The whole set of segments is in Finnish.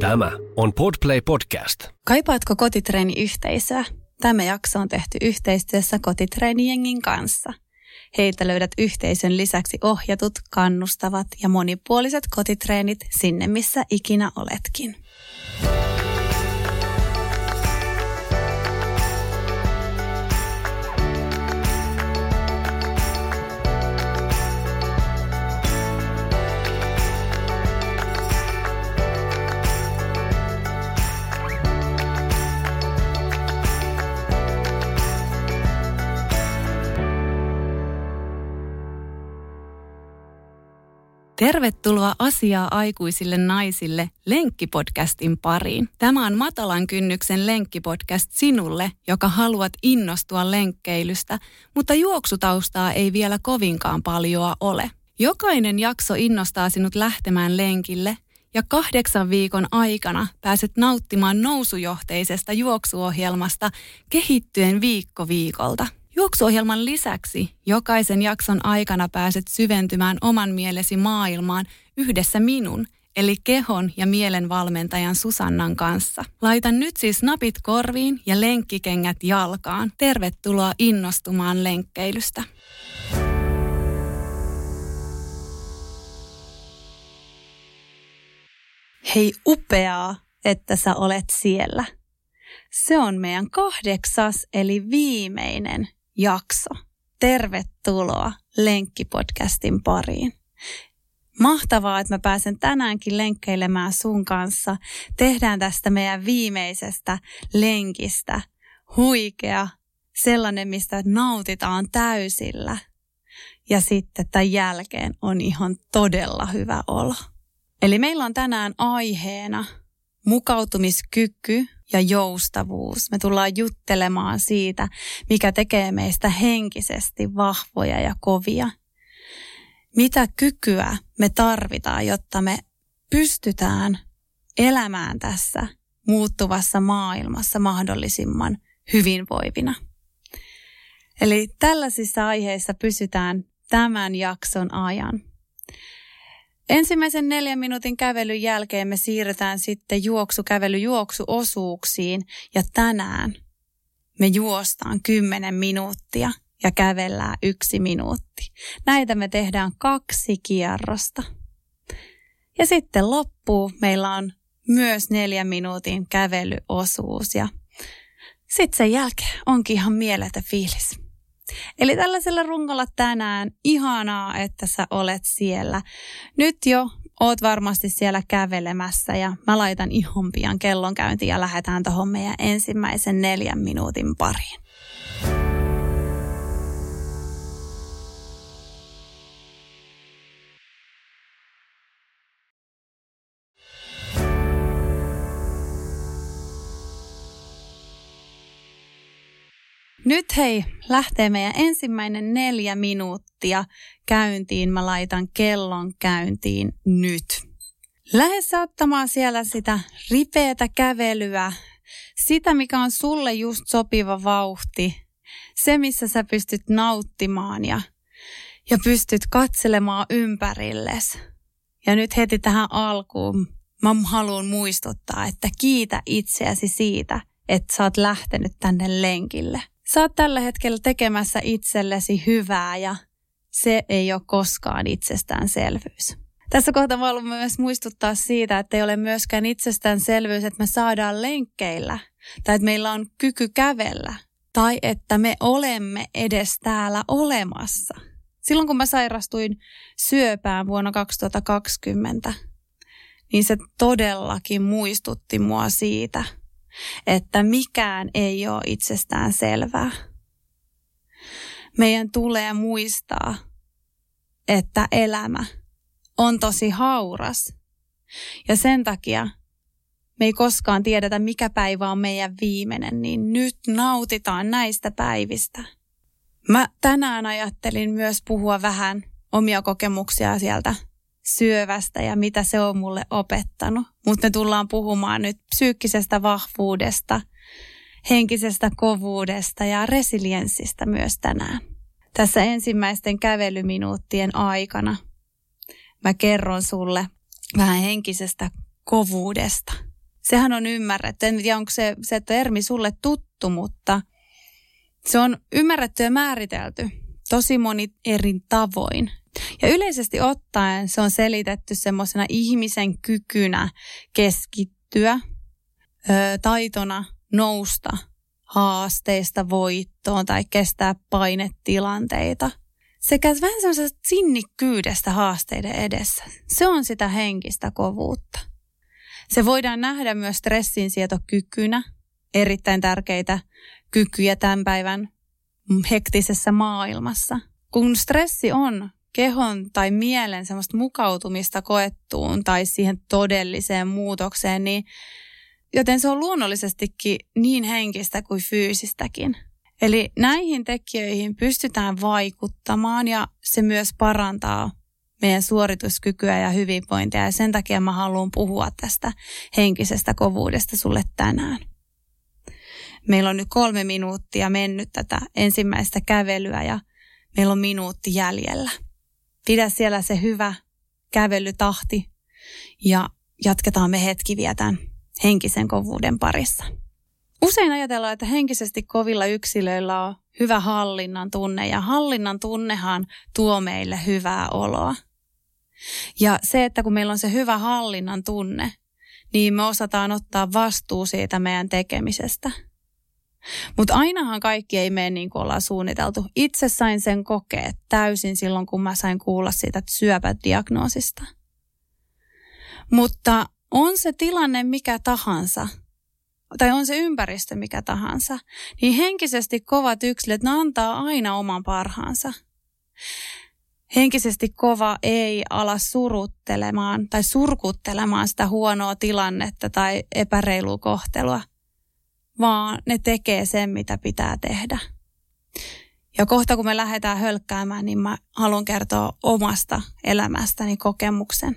Tämä on Podplay Podcast. Kaipaatko kotitreeniyhteisöä? Tämä jakso on tehty yhteistyössä Kotitreeni-jengin kanssa. Heiltä löydät yhteisön lisäksi ohjatut, kannustavat ja monipuoliset kotitreenit sinne, missä ikinä oletkin. Tervetuloa Asiaa aikuisille naisille lenkkipodcastin pariin. Tämä on matalan kynnyksen lenkkipodcast sinulle, joka haluat innostua lenkkeilystä, mutta juoksutaustaa ei vielä kovinkaan paljoa ole. Jokainen jakso innostaa sinut lähtemään lenkille ja 8 viikon aikana pääset nauttimaan nousujohteisesta juoksuohjelmasta kehittyen viikko viikolta. Juoksuohjelman lisäksi jokaisen jakson aikana pääset syventymään oman mielesi maailmaan yhdessä minun, eli kehon ja mielen valmentajan Susannan kanssa. Laita nyt siis napit korviin ja lenkkikengät jalkaan. Tervetuloa innostumaan lenkkeilystä. Hei, upeaa, että sä olet siellä. Se on meidän 8. eli viimeinen jakso. Tervetuloa lenkkipodcastin pariin. Mahtavaa, että mä pääsen tänäänkin lenkkeilemään sun kanssa. Tehdään tästä meidän viimeisestä lenkistä huikea, sellainen, mistä nautitaan täysillä. Ja sitten tämän jälkeen on ihan todella hyvä olo. Eli meillä on tänään aiheena mukautumiskyky ja joustavuus. Me tullaan juttelemaan siitä, mikä tekee meistä henkisesti vahvoja ja kovia. Mitä kykyä me tarvitaan, jotta me pystytään elämään tässä muuttuvassa maailmassa mahdollisimman hyvinvoivina. Eli tällaisissa aiheissa pysytään tämän jakson ajan. Ensimmäisen 4 minuutin kävelyn jälkeen me siirrytään sitten juoksuosuuksiin ja tänään me juostaan 10 minuuttia ja kävellään 1 minuutti. Näitä me tehdään 2 kierrosta. Ja sitten loppuun meillä on myös 4 minuutin kävelyosuus ja sitten sen jälkeen onkin ihan mieletön fiilis. Eli tällaisella rungolla tänään ihanaa, että sä olet siellä. Nyt jo oot varmasti siellä kävelemässä ja mä laitan ihan pian kellon käyntiin ja lähdetään tuohon meidän ensimmäisen 4 minuutin pariin. Nyt hei, lähtee meidän ensimmäinen 4 minuuttia käyntiin. Mä laitan kellon käyntiin nyt. Lähde sä ottamaan siellä sitä ripeätä kävelyä, sitä mikä on sulle just sopiva vauhti. Se, missä sä pystyt nauttimaan ja pystyt katselemaan ympärilles. Ja nyt heti tähän alkuun mä haluan muistuttaa, että kiitä itseäsi siitä, että sä oot lähtenyt tänne lenkille. Sä oot tällä hetkellä tekemässä itsellesi hyvää ja se ei ole koskaan itsestäänselvyys. Tässä kohtaa mä haluan myös muistuttaa siitä, että ei ole myöskään itsestäänselvyys, että me saadaan lenkkeillä tai että meillä on kyky kävellä tai että me olemme edes täällä olemassa. Silloin kun mä sairastuin syöpään vuonna 2020, niin se todellakin muistutti mua siitä, että mikään ei ole itsestään selvää. Meidän tulee muistaa, että elämä on tosi hauras. Ja sen takia me ei koskaan tiedetä, mikä päivä on meidän viimeinen, niin nyt nautitaan näistä päivistä. Mä tänään ajattelin myös puhua vähän omia kokemuksia sieltä syövästä ja mitä se on mulle opettanut. Mutta me tullaan puhumaan nyt psyykkisestä vahvuudesta, henkisestä kovuudesta ja resilienssistä myös tänään. Tässä ensimmäisten kävelyminuuttien aikana mä kerron sulle vähän henkisestä kovuudesta. Sehän on ymmärretty. En tiedä, onko se termi sulle tuttu, mutta se on ymmärretty ja määritelty tosi moni eri tavoin. Ja yleisesti ottaen se on selitetty semmoisena ihmisen kykynä keskittyä, taitona nousta haasteista voittoon tai kestää painetilanteita. Sekä vähän semmoisesta sinnikkyydestä haasteiden edessä. Se on sitä henkistä kovuutta. Se voidaan nähdä myös stressinsietokykynä, erittäin tärkeitä kykyjä tämän päivän hektisessä maailmassa. Kun stressi on kehon tai mielen semmoista mukautumista koettuun tai siihen todelliseen muutokseen, niin joten se on luonnollisestikin niin henkistä kuin fyysistäkin. Eli näihin tekijöihin pystytään vaikuttamaan ja se myös parantaa meidän suorituskykyä ja hyvinvointia. Ja sen takia mä haluan puhua tästä henkisestä kovuudesta sulle tänään. Meillä on nyt 3 minuuttia mennyt tätä ensimmäistä kävelyä ja meillä on minuutti jäljellä. Pidä siellä se hyvä kävelytahti ja jatketaan me hetki vielä tämän henkisen kovuuden parissa. Usein ajatellaan, että henkisesti kovilla yksilöillä on hyvä hallinnan tunne ja hallinnan tunnehan tuo meille hyvää oloa. Ja se, että kun meillä on se hyvä hallinnan tunne, niin me osataan ottaa vastuu siitä meidän tekemisestä. Mutta ainahan kaikki ei mene niin kuin ollaan suunniteltu. Itse sain sen kokea täysin silloin, kun mä sain kuulla siitä syöpädiagnoosista. Mutta on se tilanne mikä tahansa, tai on se ympäristö mikä tahansa, niin henkisesti kovat yksilöt, ne antaa aina oman parhaansa. Henkisesti kova ei ala suruttelemaan tai surkuttelemaan sitä huonoa tilannetta tai epäreilua kohtelua, vaan ne tekee sen, mitä pitää tehdä. Ja kohta kun me lähdetään hölkkäämään, niin mä haluan kertoa omasta elämästäni kokemuksen.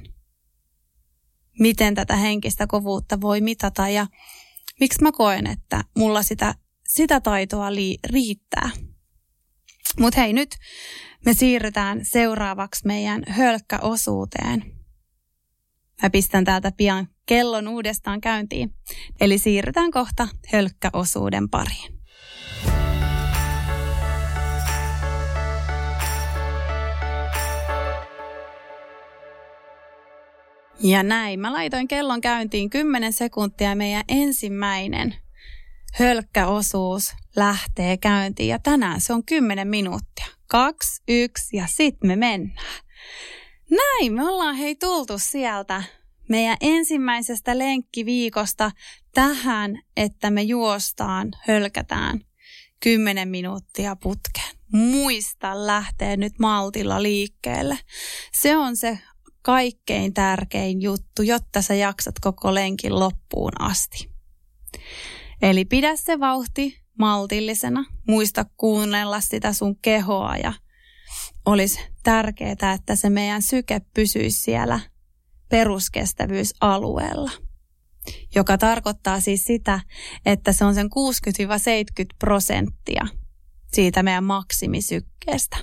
Miten tätä henkistä kovuutta voi mitata ja miksi mä koen, että mulla sitä taitoa riittää. Mutta hei, nyt me siirrytään seuraavaksi meidän hölkkäosuuteen. Mä pistän täältä pian kellon uudestaan käyntiin. Eli siirrytään kohta hölkkäosuuden pariin. Ja näin, mä laitoin kellon käyntiin 10 sekuntia ja meidän ensimmäinen hölkkäosuus lähtee käyntiin. Ja tänään se on 10 minuuttia. 2, 1 ja sitten me mennään. Näin, me ollaan tultu sieltä meidän ensimmäisestä lenkkiviikosta tähän, että me juostaan, hölkätään 10 minuuttia putkeen. Muista lähteä nyt maltilla liikkeelle. Se on se kaikkein tärkein juttu, jotta sä jaksat koko lenkin loppuun asti. Eli pidä se vauhti maltillisena. Muista kuunnella sitä sun kehoa ja olisi tärkeää, että se meidän syke pysyisi siellä peruskestävyysalueella, joka tarkoittaa siis sitä, että se on sen 60-70% siitä meidän maksimisykkeestä.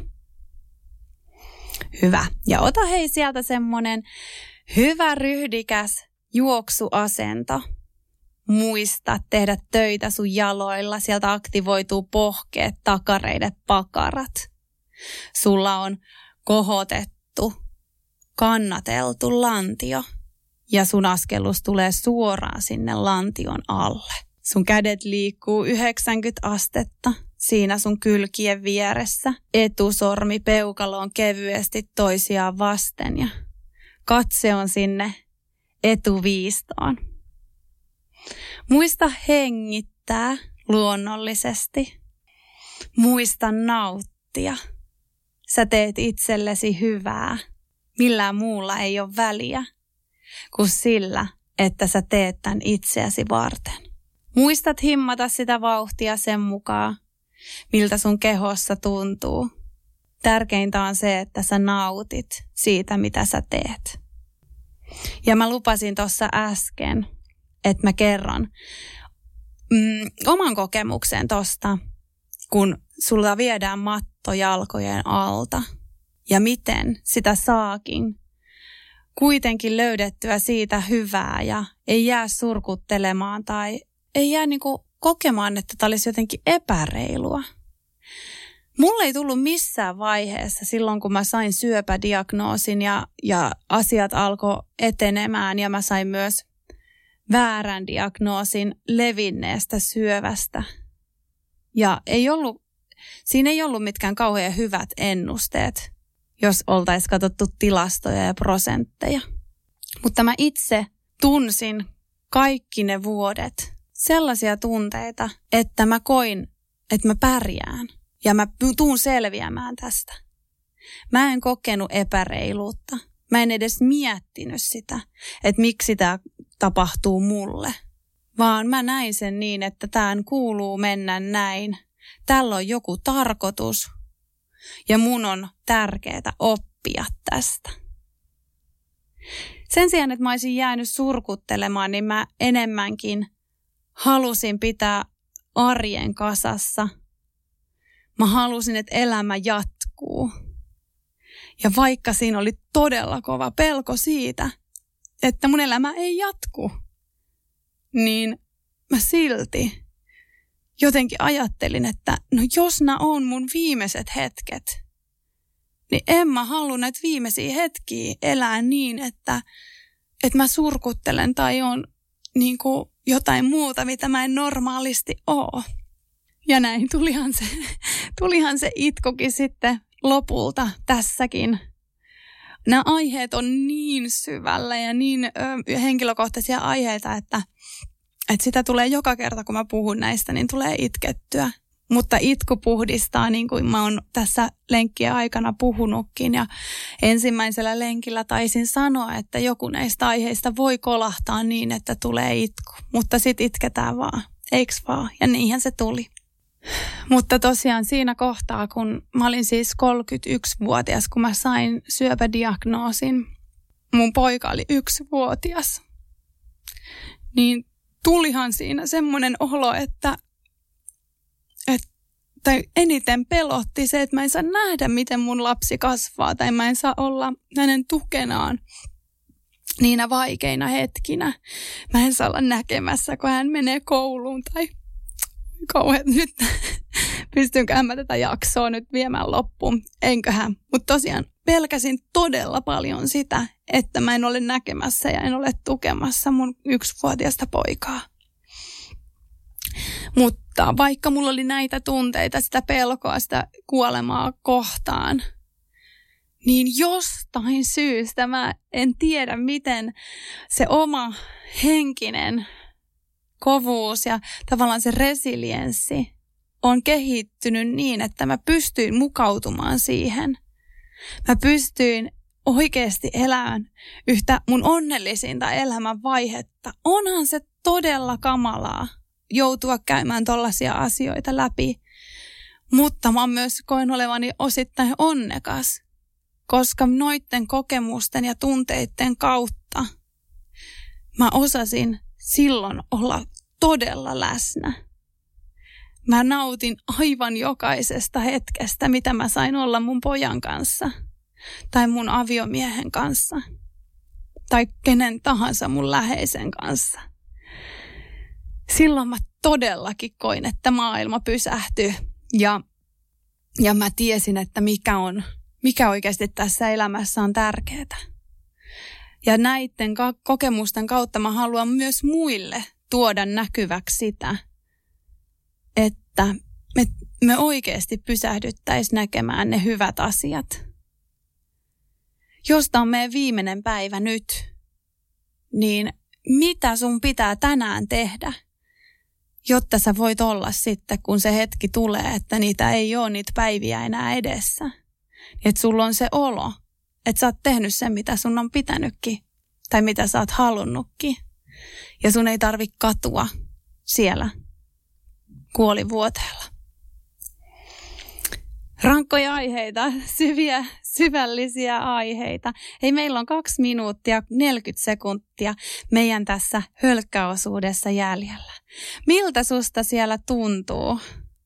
Hyvä. Ja ota sieltä semmoinen hyvä ryhdikäs juoksuasento. Muista tehdä töitä sun jaloilla. Sieltä aktivoituu pohkeet, takareidet, pakarat. Sulla on kohotettu, kannateltu lantio ja sun askellus tulee suoraan sinne lantion alle. Sun kädet liikkuu 90 astetta siinä sun kylkien vieressä. Etusormi peukalo on kevyesti toisiaan vasten ja katse on sinne etuviistoon. Muista hengittää luonnollisesti. Muista nauttia. Sä teet itsellesi hyvää. Millään muulla ei ole väliä kuin sillä, että sä teet tämän itseäsi varten. Muistat himmata sitä vauhtia sen mukaan, miltä sun kehossa tuntuu. Tärkeintä on se, että sä nautit siitä, mitä sä teet. Ja mä lupasin tuossa äsken, että mä kerron oman kokemuksen tosta, kun sulla viedään matto jalkojen alta. Ja miten sitä saakin, kuitenkin löydettyä siitä hyvää ja ei jää surkuttelemaan tai ei jää niinku kokemaan, että tämä olisi jotenkin epäreilua. Mulle ei tullut missään vaiheessa silloin, kun mä sain syöpädiagnoosin ja asiat alkoi etenemään ja mä sain myös väärän diagnoosin levinneestä syövästä. Ja siinä ei ollut mitkään kauhean hyvät ennusteet, jos oltaisiin katsottu tilastoja ja prosentteja. Mutta mä itse tunsin kaikki ne vuodet sellaisia tunteita, että mä koin, että mä pärjään ja mä tuun selviämään tästä. Mä en kokenut epäreiluutta. Mä en edes miettinyt sitä, että miksi tämä tapahtuu mulle, vaan mä näin sen niin, että tämän kuuluu mennä näin. Tällä on joku tarkoitus ja mun on tärkeää oppia tästä. Sen sijaan, että mä olisin jäänyt surkuttelemaan, niin mä enemmänkin halusin pitää arjen kasassa. Mä halusin, että elämä jatkuu. Ja vaikka siinä oli todella kova pelko siitä, että mun elämä ei jatku, niin mä silti jotenkin ajattelin, että no jos nämä on mun viimeiset hetket, niin en mä halua näitä viimeisiä hetkiä elää niin, että mä surkuttelen tai on niin kuin jotain muuta, mitä mä en normaalisti ole. Ja näin tulihan se itkukin sitten lopulta tässäkin. Nämä aiheet on niin syvällä ja niin henkilökohtaisia aiheita, että sitä tulee joka kerta, kun mä puhun näistä, niin tulee itkettyä. Mutta itku puhdistaa, niin kuin mä oon tässä lenkkien aikana puhunutkin. Ja ensimmäisellä lenkillä taisin sanoa, että joku näistä aiheista voi kolahtaa niin, että tulee itku. Mutta sit itketään vaan, eiks vaan? Ja niinhän se tuli. Mutta tosiaan siinä kohtaa, kun mä olin siis 31-vuotias, kun mä sain syöpädiagnoosin, mun poika oli 1-vuotias, niin tulihan siinä semmoinen olo, että eniten pelotti se, että mä en saa nähdä, miten mun lapsi kasvaa, tai mä en saa olla hänen tukenaan niinä vaikeina hetkinä. Mä en saa olla näkemässä, kun hän menee kouluun, tai kauhean nyt pystynkö mä tätä jaksoa nyt viemään loppuun, enköhän. Mutta tosiaan pelkäsin todella paljon sitä, että mä en ole näkemässä ja en ole tukemassa mun 1-vuotiasta poikaa. Mutta vaikka mulla oli näitä tunteita, sitä pelkoa, sitä kuolemaa kohtaan, niin jostain syystä mä en tiedä, miten se oma henkinen kovuus ja tavallaan se resilienssi on kehittynyt niin, että mä pystyin mukautumaan siihen. Mä pystyin oikeasti elämään yhtä mun onnellisinta elämän vaihetta. Onhan se todella kamalaa joutua käymään tollaisia asioita läpi, mutta mä myös koen olevani osittain onnekas, koska noitten kokemusten ja tunteiden kautta mä osasin silloin olla todella läsnä. Mä nautin aivan jokaisesta hetkestä, mitä mä sain olla mun pojan kanssa tai mun aviomiehen kanssa tai kenen tahansa mun läheisen kanssa. Silloin mä todellakin koin, että maailma pysähtyi ja mä tiesin, että mikä oikeasti tässä elämässä on tärkeää. Ja näiden kokemusten kautta mä haluan myös muille tuoda näkyväksi sitä, että me oikeasti pysähdyttäisiin näkemään ne hyvät asiat. Jos tämä on meidän viimeinen päivä nyt, niin mitä sun pitää tänään tehdä, jotta sä voit olla sitten, kun se hetki tulee, että niitä ei ole niitä päiviä enää edessä. Että sulla on se olo, että sä oot tehnyt sen, mitä sun on pitänytkin tai mitä sä oot halunnutkin. Ja sun ei tarvitse katua siellä kuolivuoteella. Rankkoja aiheita, syvällisiä aiheita. Hei, meillä on 2 minuuttia 40 sekuntia meidän tässä hölkkäosuudessa jäljellä. Miltä susta siellä tuntuu?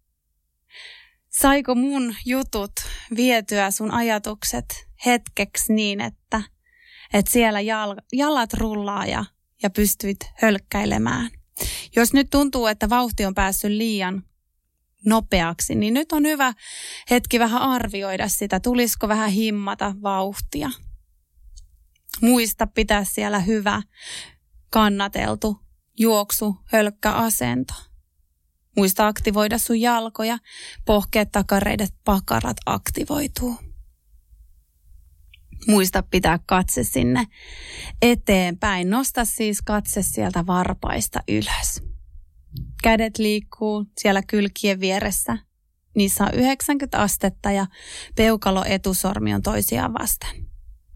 Saiko mun jutut vietyä sun ajatukset hetkeksi niin, että että siellä jalat rullaa ja pystyt hölkkäilemään. Jos nyt tuntuu, että vauhti on päässyt liian nopeaksi, niin nyt on hyvä hetki vähän arvioida sitä, tulisiko vähän himmata vauhtia. Muista pitää siellä hyvä kannateltu juoksu, hölkkäasento. Muista aktivoida sun jalkoja, pohkeet, takareidet, pakarat aktivoituu. Muista pitää katse sinne eteenpäin. Nosta siis katse sieltä varpaista ylös. Kädet liikkuu siellä kylkien vieressä. Niissä on 90 astetta ja peukalo etusormi on toisiaan vasten.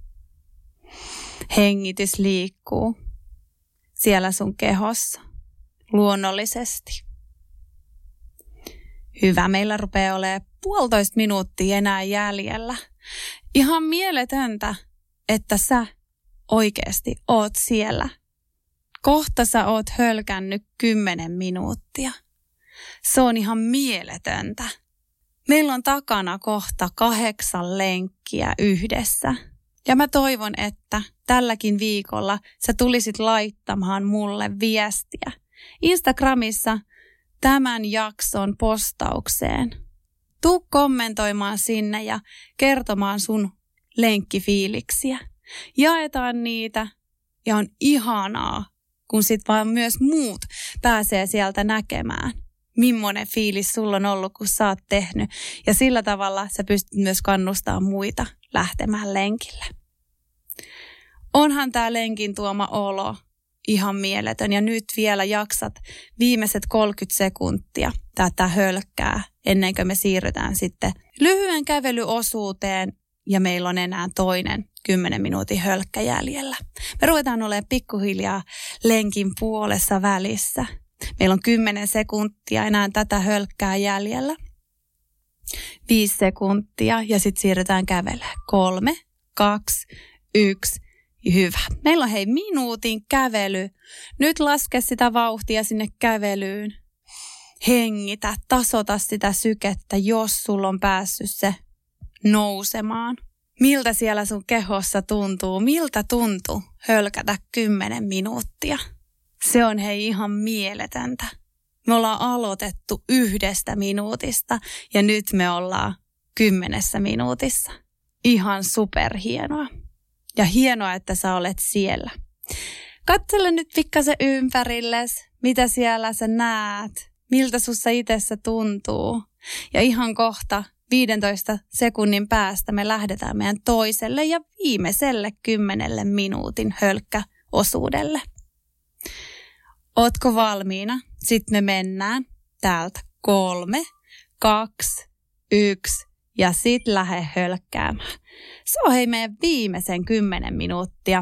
Hengitys liikkuu siellä sun kehossa luonnollisesti. Hyvä, meillä rupeaa olemaan 1,5 minuuttia enää jäljellä. Ihan mieletöntä, että sä oikeasti oot siellä. Kohta sä oot hölkännyt 10 minuuttia. Se on ihan mieletöntä. Meillä on takana kohta 8 lenkkiä yhdessä. Ja mä toivon, että tälläkin viikolla sä tulisit laittamaan mulle viestiä Instagramissa tämän jakson postaukseen. Tuu kommentoimaan sinne ja kertomaan sun lenkkifiiliksiä. Jaetaan niitä ja on ihanaa, kun sit vaan myös muut pääsee sieltä näkemään, millainen fiilis sulla on ollut, kun sä oot tehnyt. Ja sillä tavalla sä pystyt myös kannustamaan muita lähtemään lenkille. Onhan tää lenkin tuoma olo ihan mieletön ja nyt vielä jaksat viimeiset 30 sekuntia tätä hölkkää ennen kuin me siirrytään sitten lyhyen kävelyosuuteen ja meillä on enää toinen 10 minuutin hölkkä jäljellä. Me ruvetaan olemaan pikkuhiljaa lenkin puolessa välissä. Meillä on 10 sekuntia enää tätä hölkkää jäljellä. 5 sekuntia ja sitten siirrytään kävelemään. 3, 2, 1. Hyvä. Meillä on minuutin kävely. Nyt laske sitä vauhtia sinne kävelyyn. Hengitä, tasota sitä sykettä, jos sulla on päässyt se nousemaan. Miltä siellä sun kehossa tuntuu? Miltä tuntuu hölkätä 10 minuuttia? Se on ihan mieletöntä. Me ollaan aloitettu 1 minuutista ja nyt me ollaan 10 minuutissa. Ihan superhienoa. Ja hienoa, että sä olet siellä. Katsele nyt pikkasen ympärilles, mitä siellä sä näet, miltä sussa itsessä tuntuu. Ja ihan kohta 15 sekunnin päästä me lähdetään meidän toiselle ja viimeiselle 10 minuutin hölkkäosuudelle. Ootko valmiina? Sitten me mennään täältä 3, 2, 1 ja sit lähde hölkkäämään. Se on meidän viimeisen 10 minuuttia.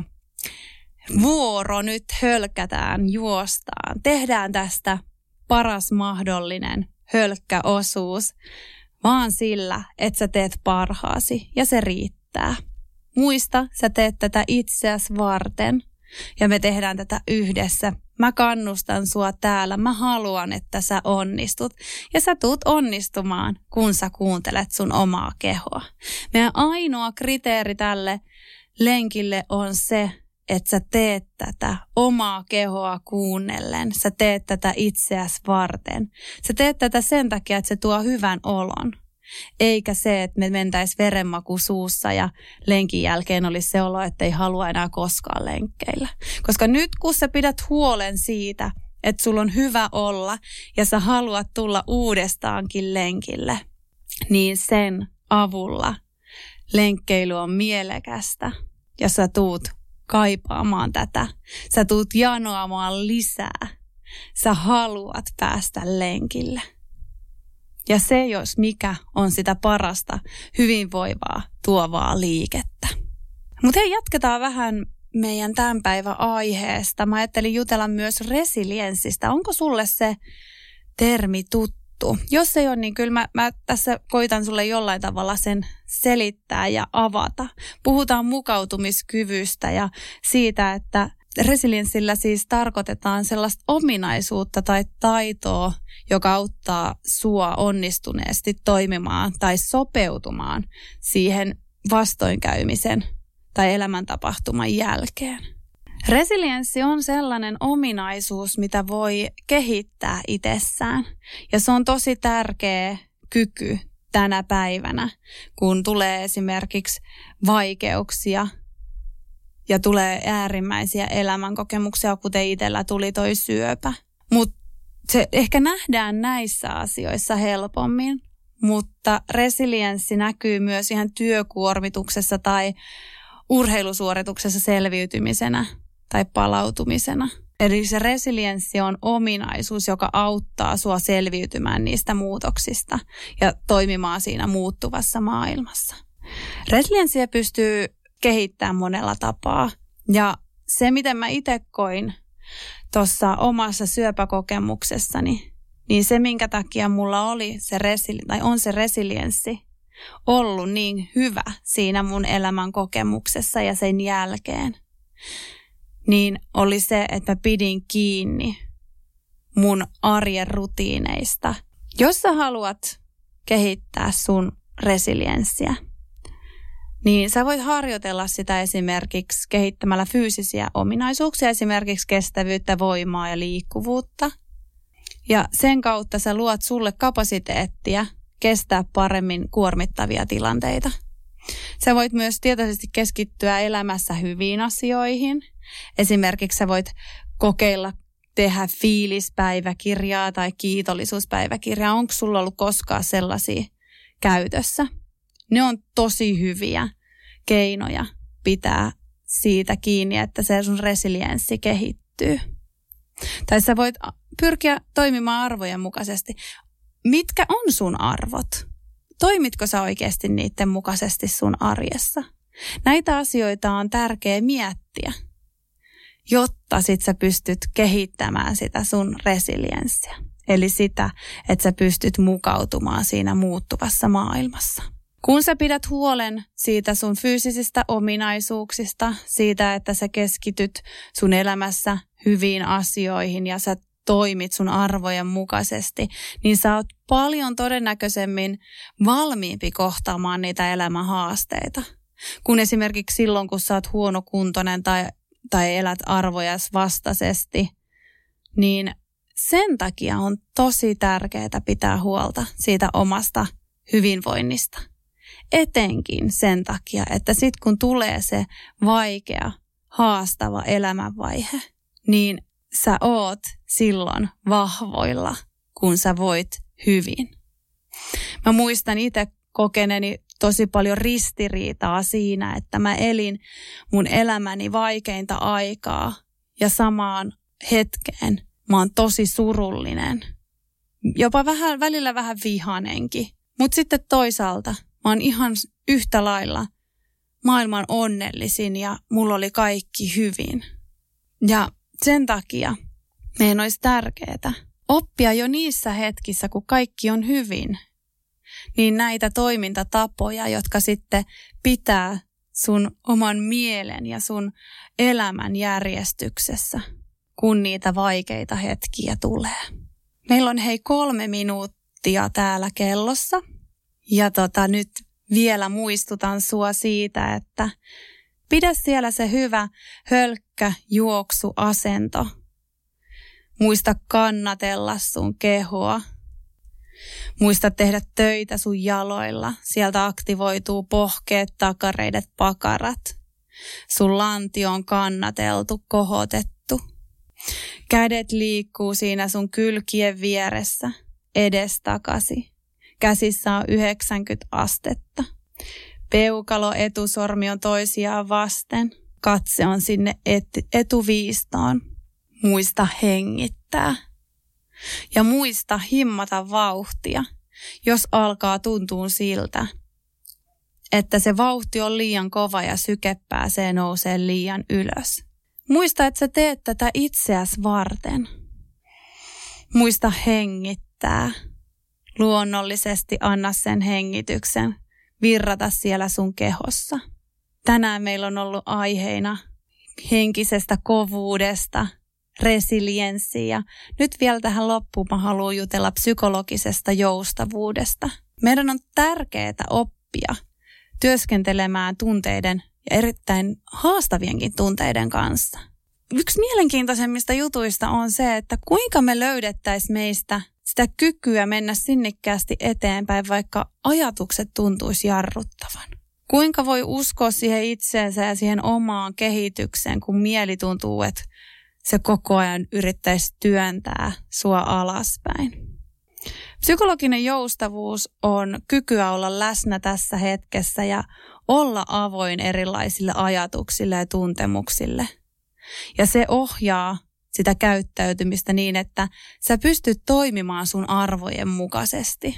Vuoro nyt hölkätään, juostaan. Tehdään tästä paras mahdollinen hölkkäosuus vaan sillä, että sä teet parhaasi ja se riittää. Muista, sä teet tätä itseäsi varten ja me tehdään tätä yhdessä. Mä kannustan sua täällä. Mä haluan, että sä onnistut. Ja sä tuut onnistumaan, kun sä kuuntelet sun omaa kehoa. Meidän ainoa kriteeri tälle lenkille on se, että sä teet tätä omaa kehoa kuunnellen. Sä teet tätä itseäsi varten. Sä teet tätä sen takia, että se tuo hyvän olon. Eikä se, että me mentäisiin verenmaku suussa ja lenkin jälkeen olisi se olo, että ei halua enää koskaan lenkkeillä. Koska nyt kun sä pidät huolen siitä, että sulla on hyvä olla ja sä haluat tulla uudestaankin lenkille, niin sen avulla lenkkeily on mielekästä ja sä tuut kaipaamaan tätä. Sä tuut janoamaan lisää. Sä haluat päästä lenkille. Ja se, jos mikä, on sitä parasta, hyvinvoivaa, tuovaa liikettä. Mutta hei, jatketaan vähän meidän tämän päivän aiheesta. Mä ajattelin jutella myös resilienssistä. Onko sulle se termi tuttu? Jos ei ole, niin kyllä mä tässä koitan sulle jollain tavalla sen selittää ja avata. Puhutaan mukautumiskyvystä ja siitä, että resilienssillä siis tarkoitetaan sellaista ominaisuutta tai taitoa, joka auttaa sua onnistuneesti toimimaan tai sopeutumaan siihen vastoinkäymisen tai elämäntapahtuman jälkeen. Resilienssi on sellainen ominaisuus, mitä voi kehittää itsessään. Ja se on tosi tärkeä kyky tänä päivänä, kun tulee esimerkiksi vaikeuksia ja tulee äärimmäisiä elämänkokemuksia, kuten itsellä tuli toi syöpä. Mutta se ehkä nähdään näissä asioissa helpommin, mutta resilienssi näkyy myös ihan työkuormituksessa tai urheilusuorituksessa selviytymisenä tai palautumisena. Eli se resilienssi on ominaisuus, joka auttaa sua selviytymään niistä muutoksista ja toimimaan siinä muuttuvassa maailmassa. Resilienssiä pystyy kehittämään monella tapaa. Ja se, miten mä itse koin tuossa omassa syöpäkokemuksessani, niin se, minkä takia mulla oli on se resilienssi ollut niin hyvä siinä mun elämän kokemuksessa ja sen jälkeen, niin oli se, että mä pidin kiinni mun arjen rutiineista. Jos sä haluat kehittää sun resilienssiä, niin sä voit harjoitella sitä esimerkiksi kehittämällä fyysisiä ominaisuuksia, esimerkiksi kestävyyttä, voimaa ja liikkuvuutta. Ja sen kautta sä luot sulle kapasiteettia kestää paremmin kuormittavia tilanteita. Sä voit myös tietoisesti keskittyä elämässä hyviin asioihin. Esimerkiksi sä voit kokeilla tehdä fiilispäiväkirjaa tai kiitollisuuspäiväkirjaa. Onko sulla ollut koskaan sellaisia käytössä? Ne on tosi hyviä keinoja pitää siitä kiinni, että se sun resilienssi kehittyy. Tai sä voit pyrkiä toimimaan arvojen mukaisesti. Mitkä on sun arvot? Toimitko sä oikeasti niiden mukaisesti sun arjessa? Näitä asioita on tärkeä miettiä, jotta sit sä pystyt kehittämään sitä sun resilienssiä. Eli sitä, että sä pystyt mukautumaan siinä muuttuvassa maailmassa. Kun sä pidät huolen siitä sun fyysisistä ominaisuuksista, siitä, että sä keskityt sun elämässä hyviin asioihin ja sä toimit sun arvojen mukaisesti, niin sä oot paljon todennäköisemmin valmiimpi kohtaamaan niitä elämän haasteita. Kun esimerkiksi silloin, kun sä oot huonokuntoinen tai elät arvojas vastaisesti, niin sen takia on tosi tärkeää pitää huolta siitä omasta hyvinvoinnista. Etenkin sen takia, että sit kun tulee se vaikea, haastava elämänvaihe, niin sä oot silloin vahvoilla, kun sä voit hyvin. Mä muistan itse kokeneeni tosi paljon ristiriitaa siinä, että mä elin mun elämäni vaikeinta aikaa ja samaan hetkeen mä oon tosi surullinen. Jopa välillä vähän vihanenkin. Mutta sitten toisaalta mä oon ihan yhtä lailla maailman onnellisin ja mulla oli kaikki hyvin. Ja sen takia meidän olisi tärkeää oppia jo niissä hetkissä, kun kaikki on hyvin, niin näitä toimintatapoja, jotka sitten pitää sun oman mielen ja sun elämän järjestyksessä, kun niitä vaikeita hetkiä tulee. Meillä on 3 minuuttia täällä kellossa ja nyt vielä muistutan sua siitä, että pidä siellä se hyvä hölkkäjuoksuasento. Muista kannatella sun kehoa. Muista tehdä töitä sun jaloilla. Sieltä aktivoituu pohkeet, takareidet, pakarat. Sun lantio on kannateltu, kohotettu. Kädet liikkuu siinä sun kylkien vieressä, edestakasi. Käsissä on 90 astetta. Peukalo, etusormi on toisiaan vasten. Katse on sinne etuviistoon. Muista hengittää. Ja muista himmata vauhtia, jos alkaa tuntua siltä, että se vauhti on liian kova ja syke pääsee nousee liian ylös. Muista, että sä teet tätä itseäsi varten. Muista hengittää. Luonnollisesti anna sen hengityksen virrata siellä sun kehossa. Tänään meillä on ollut aiheina henkisestä kovuudesta, resilienssiä ja nyt vielä tähän loppuun mä haluan jutella psykologisesta joustavuudesta. Meidän on tärkeää oppia työskentelemään tunteiden ja erittäin haastavienkin tunteiden kanssa. Yksi mielenkiintoisemmista jutuista on se, että kuinka me löydettäisiin meistä sitä kykyä mennä sinnikkäästi eteenpäin, vaikka ajatukset tuntuisi jarruttavan. Kuinka voi uskoa siihen itseensä ja siihen omaan kehitykseen, kun mieli tuntuu, että se koko ajan yrittäisi työntää sua alaspäin. Psykologinen joustavuus on kykyä olla läsnä tässä hetkessä ja olla avoin erilaisille ajatuksille ja tuntemuksille. Ja se ohjaa sitä käyttäytymistä niin, että sä pystyt toimimaan sun arvojen mukaisesti.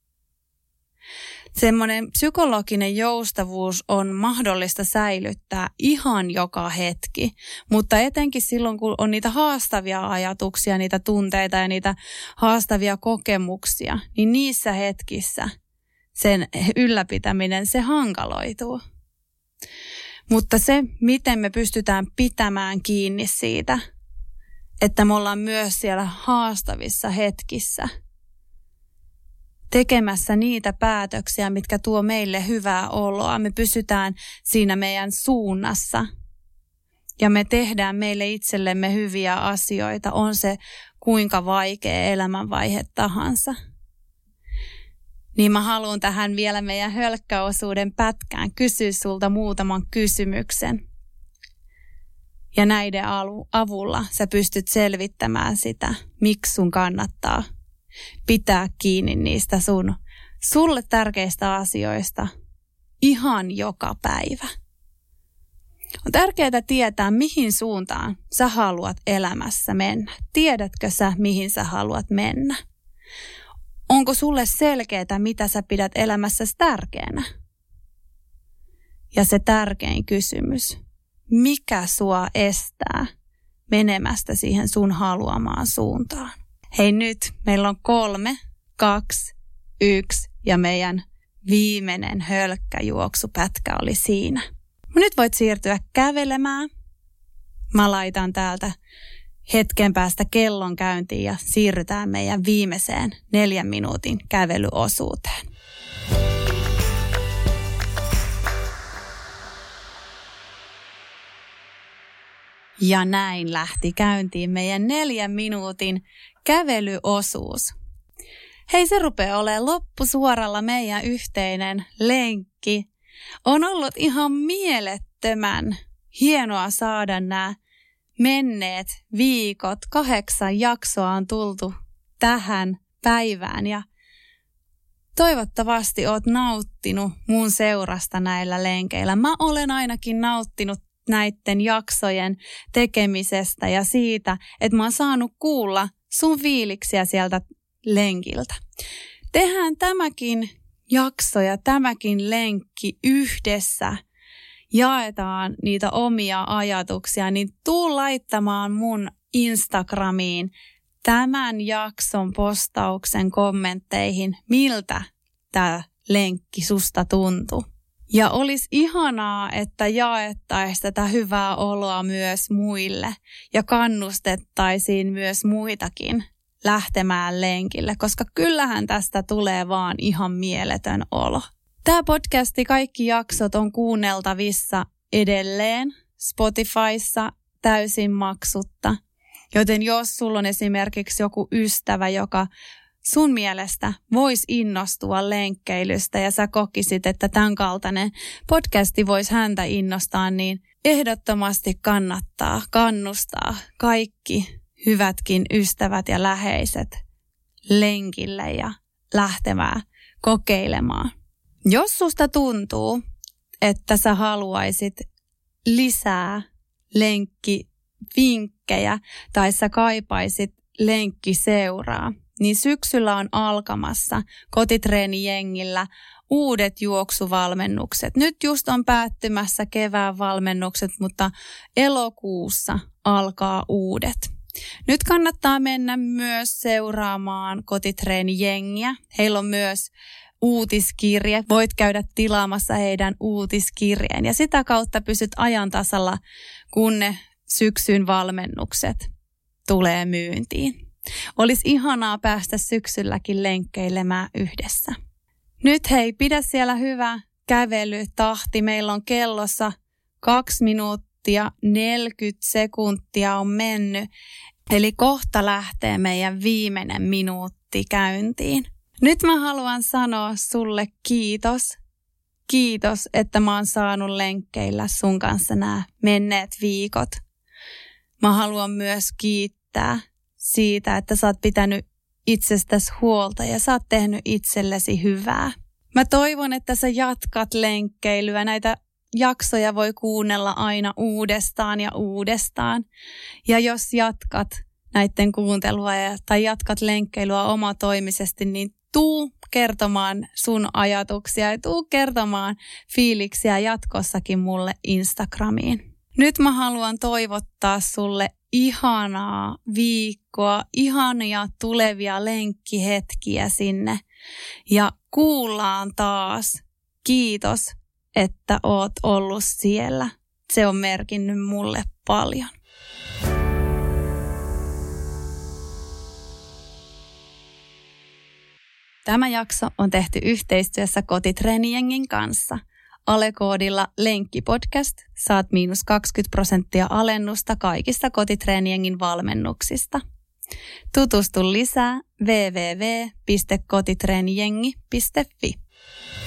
Semmoinen psykologinen joustavuus on mahdollista säilyttää ihan joka hetki, mutta etenkin silloin, kun on niitä haastavia ajatuksia, niitä tunteita ja niitä haastavia kokemuksia, niin niissä hetkissä sen ylläpitäminen, se hankaloituu. Mutta se, miten me pystytään pitämään kiinni siitä, että me ollaan myös siellä haastavissa hetkissä tekemässä niitä päätöksiä, mitkä tuo meille hyvää oloa. Me pysytään siinä meidän suunnassa ja me tehdään meille itsellemme hyviä asioita, on se kuinka vaikea elämänvaihe tahansa. Niin mä haluan tähän vielä meidän hölkkäosuuden pätkään kysyä sulta muutaman kysymyksen. Ja näiden avulla sä pystyt selvittämään sitä, miksi sun kannattaa pitää kiinni niistä sulle tärkeistä asioista ihan joka päivä. On tärkeää tietää, mihin suuntaan sä haluat elämässä mennä. Tiedätkö sä, mihin sä haluat mennä? Onko sulle selkeää, mitä sä pidät elämässäsi tärkeänä? Ja se tärkein kysymys, mikä sua estää menemästä siihen sun haluamaan suuntaan? Hei, nyt meillä on 3, 2, 1 ja meidän viimeinen hölkkäjuoksupätkä oli siinä. Nyt voit siirtyä kävelemään. Mä laitan täältä hetken päästä kellon käyntiin ja siirrytään meidän viimeiseen 4 minuutin kävelyosuuteen. Ja näin lähti käyntiin meidän 4 minuutin kävelyosuus. Hei, se rupeaa olemaan loppusuoralla meidän yhteinen lenkki. On ollut ihan mielettömän hienoa saada nämä menneet viikot. 8 jaksoa on tultu tähän päivään ja toivottavasti oot nauttinut mun seurasta näillä lenkeillä. Mä olen ainakin nauttinut näiden jaksojen tekemisestä ja siitä, että mä oon saanut kuulla sun fiiliksiä sieltä lenkiltä. Tehdään tämäkin jakso ja tämäkin lenkki yhdessä. Jaetaan niitä omia ajatuksia, niin tuu laittamaan mun Instagramiin tämän jakson postauksen kommentteihin, miltä tämä lenkki susta tuntuu. Ja olisi ihanaa, että jaettaisiin tätä hyvää oloa myös muille ja kannustettaisiin myös muitakin lähtemään lenkille, koska kyllähän tästä tulee vaan ihan mieletön olo. Tämä podcasti, kaikki jaksot on kuunneltavissa edelleen Spotifyssa täysin maksutta, joten jos sulla on esimerkiksi joku ystävä, joka sun mielestä voisi innostua lenkkeilystä ja sä kokisit, että tämän kaltainen podcasti voisi häntä innostaa, niin ehdottomasti kannattaa kannustaa kaikki hyvätkin ystävät ja läheiset lenkille ja lähtemään kokeilemaan. Jos susta tuntuu, että sä haluaisit lisää lenkkivinkkejä tai sä kaipaisit lenkkiseuraa, niin syksyllä on alkamassa Kotitreeni-jengillä uudet juoksuvalmennukset. Nyt just on päättymässä kevään valmennukset, mutta elokuussa alkaa uudet. Nyt kannattaa mennä myös seuraamaan Kotitreeni-jengiä. Heillä on myös uutiskirje. Voit käydä tilaamassa heidän uutiskirjeen ja sitä kautta pysyt ajan tasalla, kun ne syksyn valmennukset tulee myyntiin. Olisi ihanaa päästä syksylläkin lenkkeilemään yhdessä. Nyt hei, pidä siellä hyvä kävelytahti. Meillä on kellossa 2 minuuttia 40 sekuntia on mennyt. Eli kohta lähtee meidän viimeinen minuutti käyntiin. Nyt mä haluan sanoa sulle kiitos. Kiitos, että mä oon saanut lenkkeillä sun kanssa nämä menneet viikot. Mä haluan myös kiittää siitä, että sä oot pitänyt itsestäsi huolta ja sä oot tehnyt itsellesi hyvää. Mä toivon, että sä jatkat lenkkeilyä. Näitä jaksoja voi kuunnella aina uudestaan ja uudestaan. Ja jos jatkat näiden kuuntelua tai jatkat lenkkeilyä omatoimisesti, niin tuu kertomaan sun ajatuksia ja tuu kertomaan fiiliksiä jatkossakin mulle Instagramiin. Nyt mä haluan toivottaa sulle ihanaa viikkoa, ihania tulevia lenkkihetkiä sinne ja kuullaan taas. Kiitos, että oot ollut siellä. Se on merkinnyt mulle paljon. Tämä jakso on tehty yhteistyössä Kotitreenijengin kanssa. Alekoodilla lenkkipodcast saat -20% alennusta kaikista Kotitreenijengin valmennuksista. Tutustu lisää www.kotitreenijengi.fi.